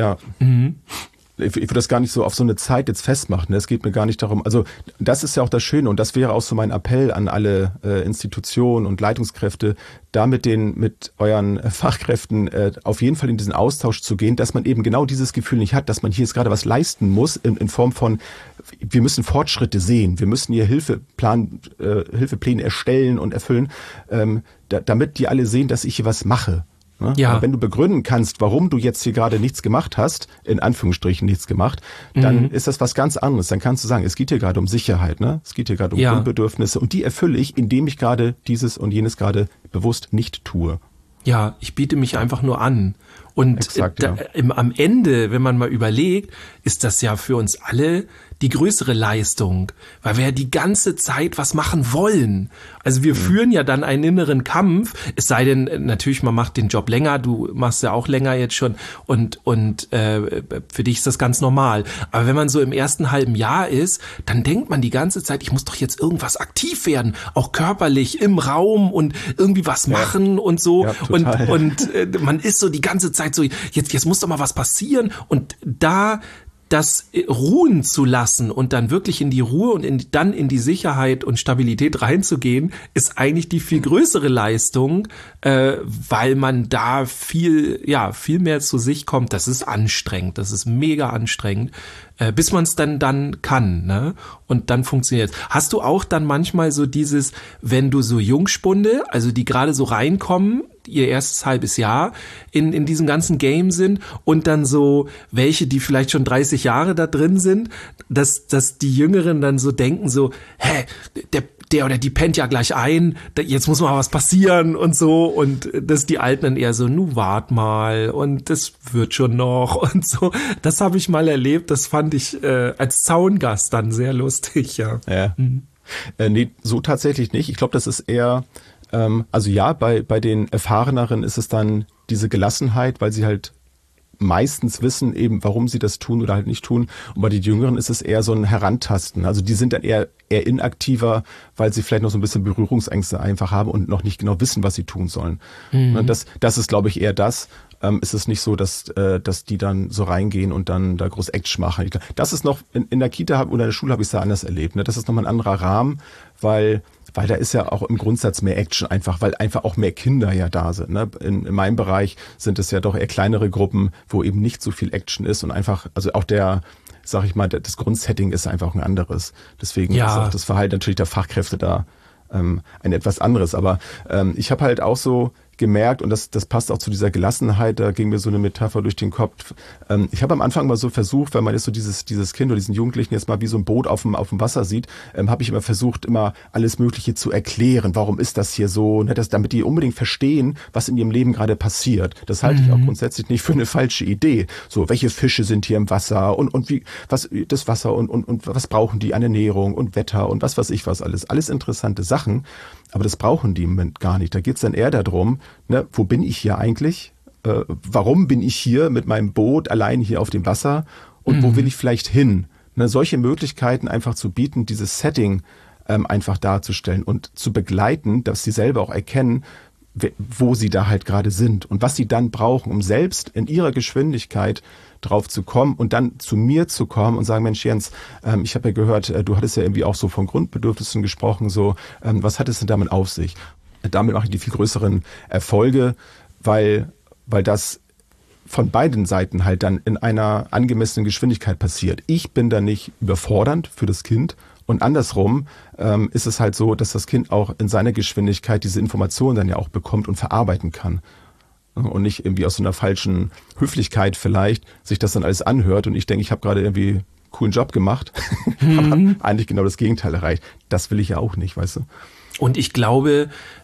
Speaker 3: Ich würde das gar nicht so auf so eine Zeit jetzt festmachen. Es geht mir gar nicht darum. Also das ist ja auch das Schöne und das wäre auch so mein Appell an alle Institutionen und Leitungskräfte, da mit euren Fachkräften auf jeden Fall in diesen Austausch zu gehen, dass man eben genau dieses Gefühl nicht hat, dass man hier jetzt gerade was leisten muss in Form von, wir müssen Fortschritte sehen, wir müssen hier Hilfepläne erstellen und erfüllen, damit die alle sehen, dass ich hier was mache. Ne? Ja. Wenn du begründen kannst, warum du jetzt hier gerade nichts gemacht hast, in Anführungsstrichen nichts gemacht, dann ist das was ganz anderes. Dann kannst du sagen, es geht hier gerade um Sicherheit, ne? Es geht hier gerade um Grundbedürfnisse und die erfülle ich, indem ich gerade dieses und jenes gerade bewusst nicht tue.
Speaker 4: Ja, ich biete mich einfach nur an. Und exakt, am Ende, wenn man mal überlegt, ist das ja für uns alle die größere Leistung, weil wir ja die ganze Zeit was machen wollen. Also wir führen ja dann einen inneren Kampf, es sei denn, natürlich, man macht den Job länger, du machst ja auch länger jetzt schon und für dich ist das ganz normal. Aber wenn man so im ersten halben Jahr ist, dann denkt man die ganze Zeit, ich muss doch jetzt irgendwas aktiv werden, auch körperlich im Raum und irgendwie was machen und so. Ja, und man ist so die ganze Zeit so, jetzt muss doch mal was passieren und da das ruhen zu lassen und dann wirklich in die Ruhe und dann in die Sicherheit und Stabilität reinzugehen, ist eigentlich die viel größere Leistung, weil man da viel mehr zu sich kommt. Das ist anstrengend, das ist mega anstrengend, bis man es dann kann, ne? Und dann funktioniert es. Hast du auch dann manchmal so dieses, wenn du so Jungspunde, also die gerade so reinkommen, ihr erstes halbes Jahr in diesem ganzen Game sind und dann so welche, die vielleicht schon 30 Jahre da drin sind, dass die Jüngeren dann so denken so, der oder die pennt ja gleich ein, jetzt muss mal was passieren und so und dass die Alten dann eher so, wart mal und das wird schon noch und so. Das habe ich mal erlebt, das fand ich als Zaungast dann sehr lustig, ja.
Speaker 3: Nee, so tatsächlich nicht. Ich glaube, das ist eher bei den Erfahreneren ist es dann diese Gelassenheit, weil sie halt meistens wissen eben, warum sie das tun oder halt nicht tun. Und bei den Jüngeren ist es eher so ein Herantasten. Also die sind dann eher inaktiver, weil sie vielleicht noch so ein bisschen Berührungsängste einfach haben und noch nicht genau wissen, was sie tun sollen. Und das ist, glaube ich, eher das. Ist es nicht so, dass die dann so reingehen und dann da groß Action machen. Das ist noch, in der Kita oder in der Schule habe ich es da anders erlebt. Ne? Das ist nochmal ein anderer Rahmen, weil da ist ja auch im Grundsatz mehr Action einfach, weil einfach auch mehr Kinder ja da sind. Ne? In meinem Bereich sind es ja doch eher kleinere Gruppen, wo eben nicht so viel Action ist und einfach, also auch das Grundsetting ist einfach ein anderes. Deswegen ist auch das Verhalten natürlich der Fachkräfte da ein etwas anderes. Aber ich habe halt auch so gemerkt, und das passt auch zu dieser Gelassenheit, da ging mir so eine Metapher durch den Kopf. Ich habe am Anfang mal so versucht, weil man jetzt so dieses Kind oder diesen Jugendlichen jetzt mal wie so ein Boot auf dem Wasser sieht, habe ich immer versucht, immer alles Mögliche zu erklären. Warum ist das hier so? Ne, damit die unbedingt verstehen, was in ihrem Leben gerade passiert. Das halte ich auch grundsätzlich nicht für eine falsche Idee. So, welche Fische sind hier im Wasser und wie, was, das Wasser und was brauchen die an Ernährung und Wetter und was weiß ich was alles. Alles interessante Sachen. Aber das brauchen die im Moment gar nicht. Da geht's dann eher darum, ne, wo bin ich hier eigentlich? Warum bin ich hier mit meinem Boot allein hier auf dem Wasser? Und wo will ich vielleicht hin? Ne, solche Möglichkeiten einfach zu bieten, dieses Setting einfach darzustellen und zu begleiten, dass sie selber auch erkennen, wo sie da halt gerade sind und was sie dann brauchen, um selbst in ihrer Geschwindigkeit drauf zu kommen und dann zu mir zu kommen und sagen, Mensch Jens, ich habe ja gehört, du hattest ja irgendwie auch so von Grundbedürfnissen gesprochen, so, was hat es denn damit auf sich? Damit mache ich die viel größeren Erfolge, weil das von beiden Seiten halt dann in einer angemessenen Geschwindigkeit passiert. Ich bin da nicht überfordernd für das Kind. Und andersrum ist es halt so, dass das Kind auch in seiner Geschwindigkeit diese Informationen dann ja auch bekommt und verarbeiten kann. Und nicht irgendwie aus so einer falschen Höflichkeit vielleicht sich das dann alles anhört und ich denke, ich habe gerade irgendwie einen coolen Job gemacht, aber eigentlich genau das Gegenteil erreicht. Das will ich ja auch nicht, weißt du?
Speaker 4: Und ich glaube,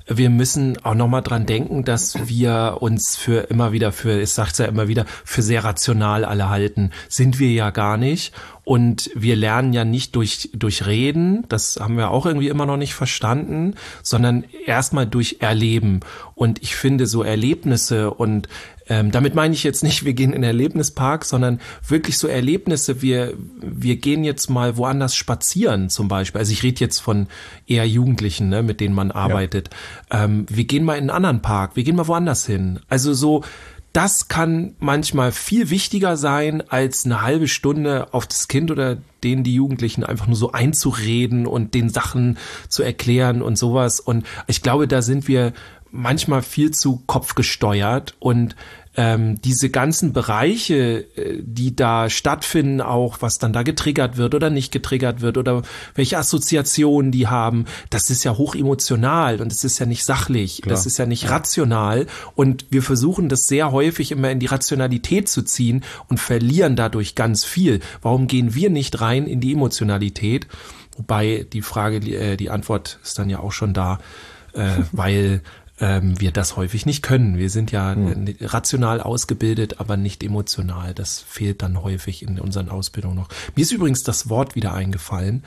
Speaker 4: wir müssen auch nochmal dran denken, dass wir uns ich sag's ja immer wieder, für sehr rational alle halten. Sind wir ja gar nicht. Und wir lernen ja nicht durch Reden, das haben wir auch irgendwie immer noch nicht verstanden, sondern erstmal durch Erleben. Und ich finde so Erlebnisse und damit meine ich jetzt nicht, wir gehen in den Erlebnispark, sondern wirklich so Erlebnisse, wir gehen jetzt mal woanders spazieren zum Beispiel. Also ich rede jetzt von eher Jugendlichen, ne, mit denen man arbeitet. Ja. Wir gehen mal in einen anderen Park, wir gehen mal woanders hin. Also so, das kann manchmal viel wichtiger sein, als eine halbe Stunde auf das Kind oder die Jugendlichen einfach nur so einzureden und den Sachen zu erklären und sowas. Und ich glaube, da sind wir manchmal viel zu kopfgesteuert und diese ganzen Bereiche, die da stattfinden, auch was dann da getriggert wird oder nicht getriggert wird oder welche Assoziationen die haben, das ist ja hoch emotional und es ist ja nicht sachlich, Klar. Das ist ja nicht rational und wir versuchen das sehr häufig immer in die Rationalität zu ziehen und verlieren dadurch ganz viel. Warum gehen wir nicht rein in die Emotionalität? Wobei die Antwort ist dann ja auch schon da, weil wir das häufig nicht können. Wir sind ja rational ausgebildet, aber nicht emotional. Das fehlt dann häufig in unseren Ausbildungen noch. Mir ist übrigens das Wort wieder eingefallen.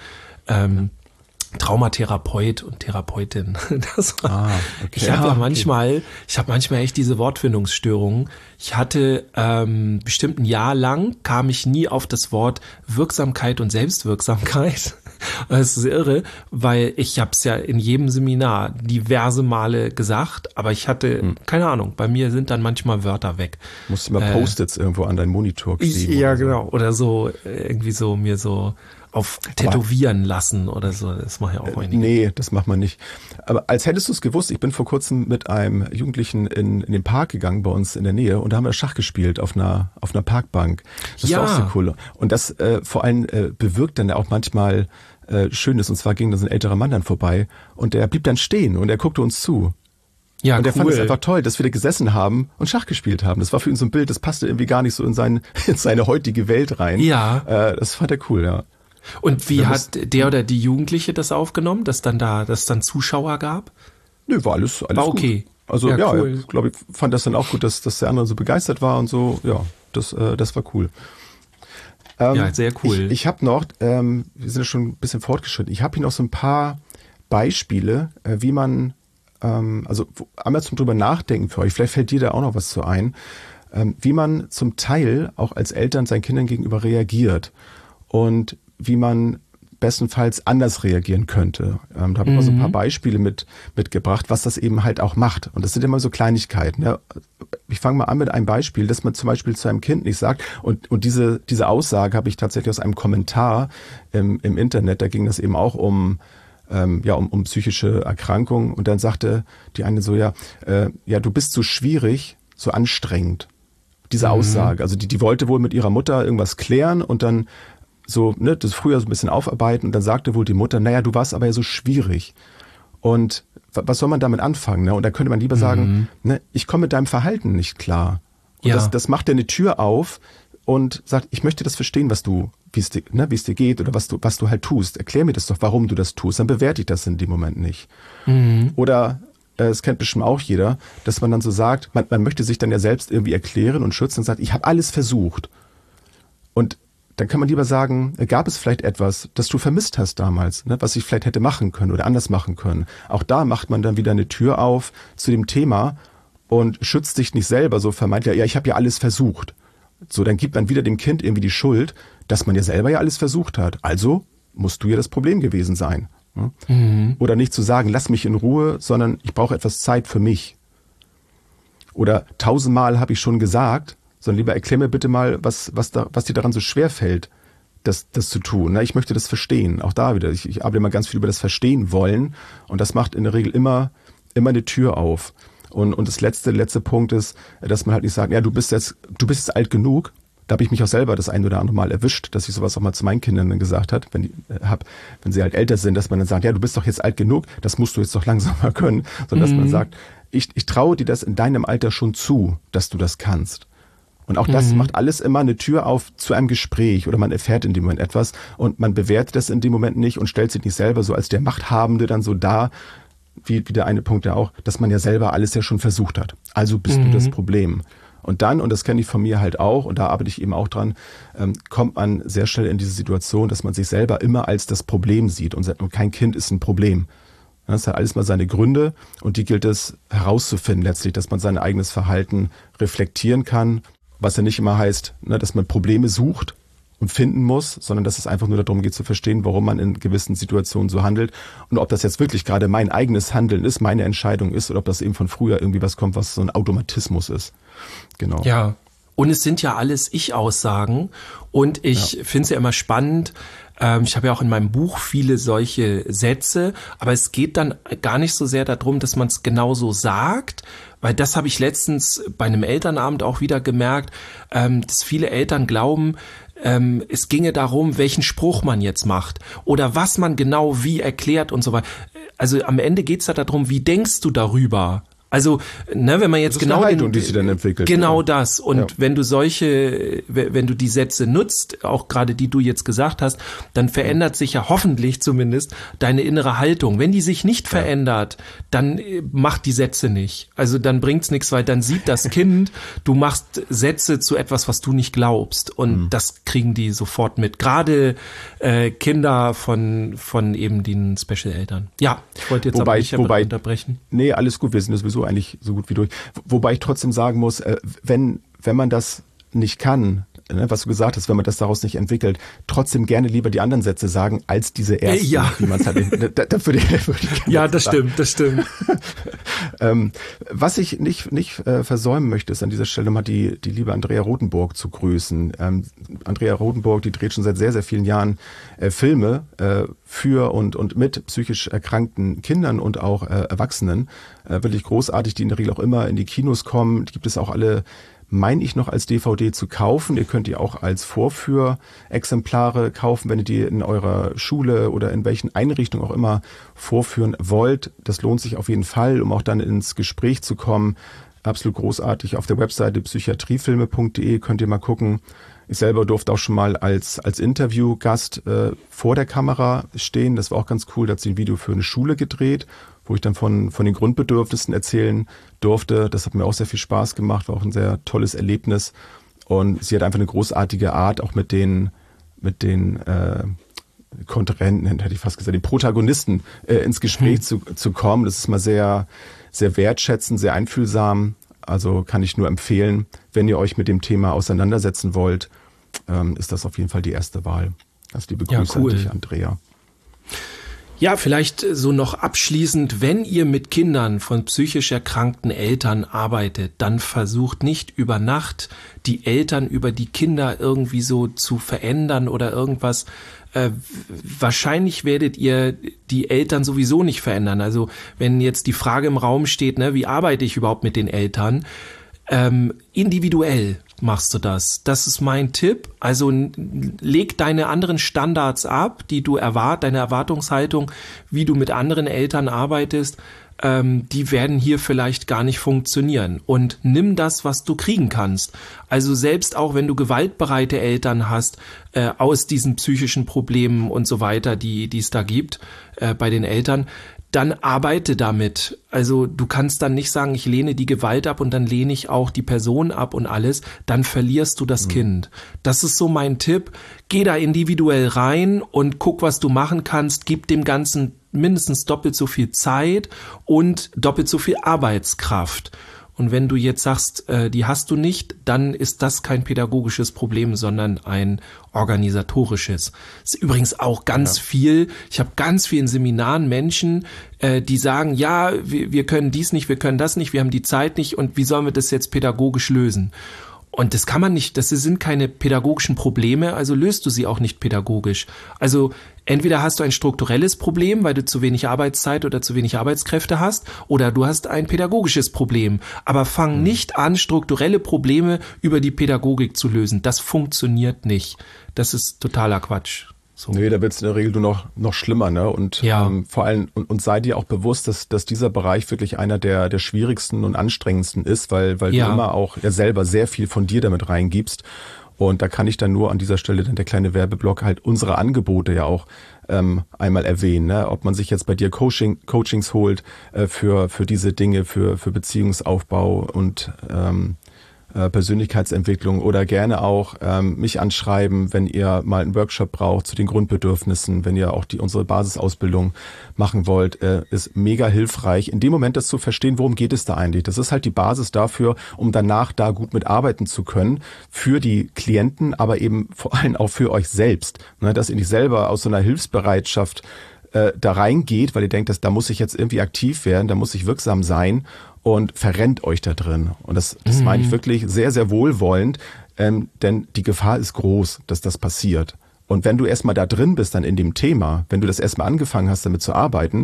Speaker 4: Traumatherapeut und Therapeutin. Okay. Ich habe manchmal echt diese Wortfindungsstörungen. Ich hatte bestimmt ein Jahr lang kam ich nie auf das Wort Wirksamkeit und Selbstwirksamkeit. Das ist irre, weil ich habe es ja in jedem Seminar diverse Male gesagt, aber ich hatte, keine Ahnung, bei mir sind dann manchmal Wörter weg.
Speaker 3: Musst du mal Post-its irgendwo an deinen Monitor kleben.
Speaker 4: Ja, genau. Oder so irgendwie so mir so auf tätowieren lassen oder so. Das mache ich auch einige.
Speaker 3: Nee, das macht man nicht. Aber als hättest du es gewusst, ich bin vor kurzem mit einem Jugendlichen in den Park gegangen bei uns in der Nähe und da haben wir Schach gespielt auf einer Parkbank. Das war auch so cool. Und das vor allem bewirkt dann auch manchmal Schönes. Und zwar ging da so ein älterer Mann dann vorbei und der blieb dann stehen und er guckte uns zu. Ja, und er fand es einfach toll, dass wir da gesessen haben und Schach gespielt haben. Das war für ihn so ein Bild, das passte irgendwie gar nicht so in seine heutige Welt rein.
Speaker 4: Ja.
Speaker 3: Das fand er cool, ja.
Speaker 4: Und wie hat der oder die Jugendliche das aufgenommen, dass dann Zuschauer gab?
Speaker 3: Nö, war alles
Speaker 4: war okay.
Speaker 3: Gut. Also ja, cool. Ich glaube, ich fand das dann auch gut, dass der andere so begeistert war und so. Ja, das war cool.
Speaker 4: Ja, sehr cool.
Speaker 3: Ich habe noch, wir sind ja schon ein bisschen fortgeschritten, ich habe hier noch so ein paar Beispiele, wie man, also einmal zum drüber nachdenken für euch, vielleicht fällt dir da auch noch was zu ein, wie man zum Teil auch als Eltern seinen Kindern gegenüber reagiert und wie man bestenfalls anders reagieren könnte. Da habe ich mal so ein paar Beispiele mitgebracht, was das eben halt auch macht. Und das sind immer so Kleinigkeiten. Ja. Ich fange mal an mit einem Beispiel, dass man zum Beispiel zu einem Kind nicht sagt, und diese Aussage habe ich tatsächlich aus einem Kommentar im Internet, da ging das eben auch um psychische Erkrankungen. Und dann sagte die eine so, du bist so schwierig, so anstrengend. Diese Aussage, also die wollte wohl mit ihrer Mutter irgendwas klären und dann so, ne, das früher so ein bisschen aufarbeiten und dann sagte wohl die Mutter, naja, du warst aber ja so schwierig. Und was soll man damit anfangen? Ne? Und da könnte man lieber sagen, ne, ich komme mit deinem Verhalten nicht klar. Und das macht dir eine Tür auf und sagt, ich möchte das verstehen, wie es dir geht oder was du halt tust. Erklär mir das doch, warum du das tust. Dann bewerte ich das in dem Moment nicht. Oder das kennt bestimmt auch jeder, dass man dann so sagt, man möchte sich dann ja selbst irgendwie erklären und schützen und sagt, ich habe alles versucht. Und dann kann man lieber sagen, gab es vielleicht etwas, das du vermisst hast damals, ne, was ich vielleicht hätte machen können oder anders machen können. Auch da macht man dann wieder eine Tür auf zu dem Thema und schützt sich nicht selber so vermeintlich, ja, ich habe ja alles versucht. So, dann gibt man wieder dem Kind irgendwie die Schuld, dass man ja selber ja alles versucht hat. Also musst du ja das Problem gewesen sein. Ne? Oder nicht zu sagen, lass mich in Ruhe, sondern ich brauche etwas Zeit für mich. Oder 1000-mal habe ich schon gesagt, sondern lieber erklär mir bitte mal, was dir daran so schwer fällt, das zu tun. Ich möchte das verstehen. Auch da wieder. Ich arbeite immer ganz viel über das Verstehen wollen und das macht in der Regel immer eine Tür auf. Und das letzte Punkt ist, dass man halt nicht sagt, ja, du bist jetzt alt genug. Da habe ich mich auch selber das ein oder andere Mal erwischt, dass ich sowas auch mal zu meinen Kindern dann gesagt habe, wenn sie halt älter sind, dass man dann sagt, ja, du bist doch jetzt alt genug, das musst du jetzt doch langsam mal können. Sondern dass man sagt, ich traue dir das in deinem Alter schon zu, dass du das kannst. Und auch das macht alles immer eine Tür auf zu einem Gespräch oder man erfährt in dem Moment etwas und man bewertet das in dem Moment nicht und stellt sich nicht selber so als der Machthabende dann so dar, wie der eine Punkt ja auch, dass man ja selber alles ja schon versucht hat. Also bist du das Problem. Und dann, und das kenne ich von mir halt auch, und da arbeite ich eben auch dran, kommt man sehr schnell in diese Situation, dass man sich selber immer als das Problem sieht und kein Kind ist ein Problem. Das hat alles mal seine Gründe und die gilt es herauszufinden letztlich, dass man sein eigenes Verhalten reflektieren kann, was ja nicht immer heißt, dass man Probleme sucht und finden muss, sondern dass es einfach nur darum geht zu verstehen, warum man in gewissen Situationen so handelt und ob das jetzt wirklich gerade mein eigenes Handeln ist, meine Entscheidung ist oder ob das eben von früher irgendwie was kommt, was so ein Automatismus ist. Genau.
Speaker 4: Ja, und es sind ja alles Ich-Aussagen und ich finde es ja immer spannend. Ich habe ja auch in meinem Buch viele solche Sätze, aber es geht dann gar nicht so sehr darum, dass man es genauso sagt, weil das habe ich letztens bei einem Elternabend auch wieder gemerkt, dass viele Eltern glauben, es ginge darum, welchen Spruch man jetzt macht oder was man genau wie erklärt und so weiter. Also am Ende geht es ja darum, wie denkst du darüber? Also, wenn man jetzt genau
Speaker 3: Haltung, die sie dann entwickelt.
Speaker 4: Genau das. Und wenn du wenn du die Sätze nutzt, auch gerade die du jetzt gesagt hast, dann verändert sich ja hoffentlich zumindest deine innere Haltung. Wenn die sich nicht verändert, dann macht die Sätze nicht. Also dann bringt's nichts, weil dann sieht das Kind, du machst Sätze zu etwas, was du nicht glaubst. Und das kriegen die sofort mit. Gerade Kinder von eben den Special-Eltern. Ja, ich wollte jetzt aber nicht unterbrechen.
Speaker 3: Nee, alles gut, wir sind sowieso eigentlich so gut wie durch. Wobei ich trotzdem sagen muss, wenn man das nicht kann, was du gesagt hast, wenn man das daraus nicht entwickelt, trotzdem gerne lieber die anderen Sätze sagen, als diese ersten, wie man es halt
Speaker 4: ja, das stimmt.
Speaker 3: Was ich nicht versäumen möchte, ist an dieser Stelle mal die liebe Andrea Rothenburg zu grüßen. Andrea Rothenburg, die dreht schon seit sehr, sehr vielen Jahren Filme für und mit psychisch erkrankten Kindern und auch Erwachsenen. Wirklich großartig, die in der Regel auch immer in die Kinos kommen. Die gibt es auch alle, meine ich, noch als DVD zu kaufen. Ihr könnt die auch als Vorführexemplare kaufen, wenn ihr die in eurer Schule oder in welchen Einrichtungen auch immer vorführen wollt. Das lohnt sich auf jeden Fall, um auch dann ins Gespräch zu kommen. Absolut großartig. Auf der Webseite psychiatriefilme.de könnt ihr mal gucken. Ich selber durfte auch schon mal als Interviewgast vor der Kamera stehen. Das war auch ganz cool. Da hat sie ein Video für eine Schule gedreht, wo ich dann von den Grundbedürfnissen erzählen durfte. Das hat mir auch sehr viel Spaß gemacht, war auch ein sehr tolles Erlebnis. Und sie hat einfach eine großartige Art, auch mit den Kontrahenten, hätte ich fast gesagt, den Protagonisten ins Gespräch zu kommen. Das ist mal sehr, sehr wertschätzend, sehr einfühlsam. Also kann ich nur empfehlen, wenn ihr euch mit dem Thema auseinandersetzen wollt, ist das auf jeden Fall die erste Wahl. Also liebe Grüße an dich, Andrea.
Speaker 4: Ja, vielleicht so noch abschließend, wenn ihr mit Kindern von psychisch erkrankten Eltern arbeitet, dann versucht nicht über Nacht die Eltern über die Kinder irgendwie so zu verändern oder irgendwas. Wahrscheinlich werdet ihr die Eltern sowieso nicht verändern. Also wenn jetzt die Frage im Raum steht, wie arbeite ich überhaupt mit den Eltern? Individuell machst du das. Das ist mein Tipp. Also leg deine anderen Standards ab, die du deine Erwartungshaltung, wie du mit anderen Eltern arbeitest, die werden hier vielleicht gar nicht funktionieren. Und nimm das, was du kriegen kannst. Also selbst auch, wenn du gewaltbereite Eltern hast, aus diesen psychischen Problemen und so weiter, die es da gibt bei den Eltern, dann arbeite damit. Also du kannst dann nicht sagen, ich lehne die Gewalt ab und dann lehne ich auch die Person ab und alles, dann verlierst du das Kind. Das ist so mein Tipp. Geh da individuell rein und guck, was du machen kannst. Gib dem Ganzen mindestens doppelt so viel Zeit und doppelt so viel Arbeitskraft. Und wenn du jetzt sagst, die hast du nicht, dann ist das kein pädagogisches Problem, sondern ein organisatorisches. Das ist übrigens auch ganz viel. Ich habe ganz viel in Seminaren Menschen, die sagen, ja, wir können dies nicht, wir können das nicht, wir haben die Zeit nicht und wie sollen wir das jetzt pädagogisch lösen? Und das kann man nicht, das sind keine pädagogischen Probleme, also löst du sie auch nicht pädagogisch. Also entweder hast du ein strukturelles Problem, weil du zu wenig Arbeitszeit oder zu wenig Arbeitskräfte hast, oder du hast ein pädagogisches Problem. Aber fang nicht an, strukturelle Probleme über die Pädagogik zu lösen. Das funktioniert nicht. Das ist totaler Quatsch. So.
Speaker 3: Nee, da wird es in der Regel nur noch schlimmer, ne? Und vor allem und sei dir auch bewusst, dass dieser Bereich wirklich einer der schwierigsten und anstrengendsten ist, weil du immer auch selber sehr viel von dir damit reingibst. Und da kann ich dann nur an dieser Stelle dann der kleine Werbeblock halt unsere Angebote ja auch einmal erwähnen, ne? Ob man sich jetzt bei dir Coachings holt für diese Dinge, für Beziehungsaufbau und Persönlichkeitsentwicklung oder gerne auch mich anschreiben, wenn ihr mal einen Workshop braucht zu den Grundbedürfnissen, wenn ihr auch unsere Basisausbildung machen wollt, ist mega hilfreich. In dem Moment das zu verstehen, worum geht es da eigentlich? Das ist halt die Basis dafür, um danach da gut mitarbeiten zu können für die Klienten, aber eben vor allem auch für euch selbst, ne? Dass ihr nicht selber aus so einer Hilfsbereitschaft da reingeht, weil ihr denkt, da muss ich jetzt irgendwie aktiv werden, da muss ich wirksam sein und verrennt euch da drin. Und das meine ich wirklich sehr, sehr wohlwollend, denn die Gefahr ist groß, dass das passiert. Und wenn du erstmal da drin bist, dann in dem Thema, wenn du das erstmal angefangen hast, damit zu arbeiten,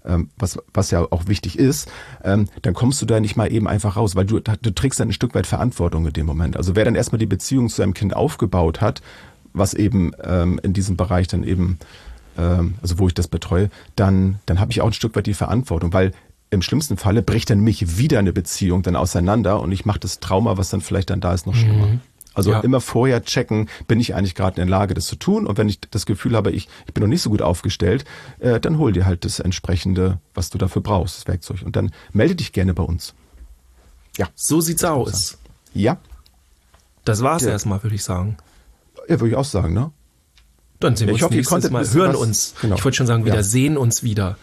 Speaker 3: was ja auch wichtig ist, dann kommst du da nicht mal eben einfach raus, weil du trägst dann ein Stück weit Verantwortung in dem Moment. Also wer dann erstmal die Beziehung zu seinem Kind aufgebaut hat, was eben in diesem Bereich dann eben also wo ich das betreue, dann habe ich auch ein Stück weit die Verantwortung, weil im schlimmsten Falle bricht dann mich wieder eine Beziehung dann auseinander und ich mache das Trauma, was dann vielleicht dann da ist, noch schlimmer. Also immer vorher checken, bin ich eigentlich gerade in der Lage, das zu tun, und wenn ich das Gefühl habe, ich bin noch nicht so gut aufgestellt, dann hol dir halt das entsprechende, was du dafür brauchst, das Werkzeug, und dann melde dich gerne bei uns. Ja.
Speaker 4: So sieht's aus.
Speaker 3: Ja.
Speaker 4: Das war's erstmal, würde ich sagen.
Speaker 3: Ja, würde ich auch sagen, ne?
Speaker 4: Dann sehen wir uns nächstes Mal, hören uns.
Speaker 3: Genau.
Speaker 4: Ich wollte schon sagen, sehen uns wieder.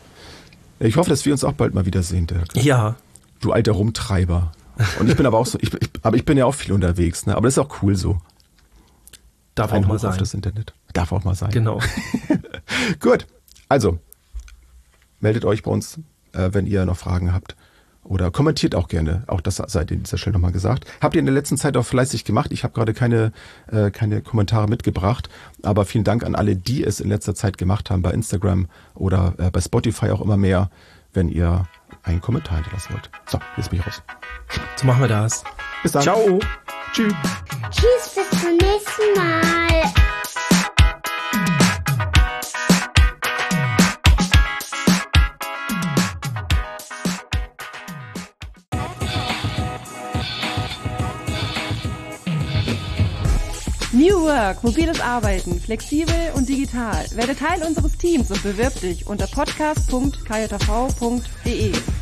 Speaker 3: Ich hoffe, dass wir uns auch bald mal wiedersehen, Dirk.
Speaker 4: Ja.
Speaker 3: Du alter Rumtreiber. Und ich bin aber auch so, aber ich bin ja auch viel unterwegs, ne? Aber das ist auch cool so.
Speaker 4: Darf auch mal sein.
Speaker 3: Auf das Internet. Darf auch mal sein.
Speaker 4: Genau.
Speaker 3: Gut. Also, meldet euch bei uns, wenn ihr noch Fragen habt. Oder kommentiert auch gerne. Auch das seid ihr an dieser Stelle nochmal gesagt. Habt ihr in der letzten Zeit auch fleißig gemacht. Ich habe gerade keine Kommentare mitgebracht. Aber vielen Dank an alle, die es in letzter Zeit gemacht haben bei Instagram oder bei Spotify auch immer mehr, wenn ihr einen Kommentar hinterlassen wollt. So, jetzt bin ich raus.
Speaker 4: So machen wir das.
Speaker 3: Bis dann.
Speaker 4: Ciao.
Speaker 3: Tschüss.
Speaker 2: Tschüss, bis zum nächsten Mal.
Speaker 1: New Work, mobiles Arbeiten, flexibel und digital. Werde Teil unseres Teams und bewirb dich unter podcast.kjv.de.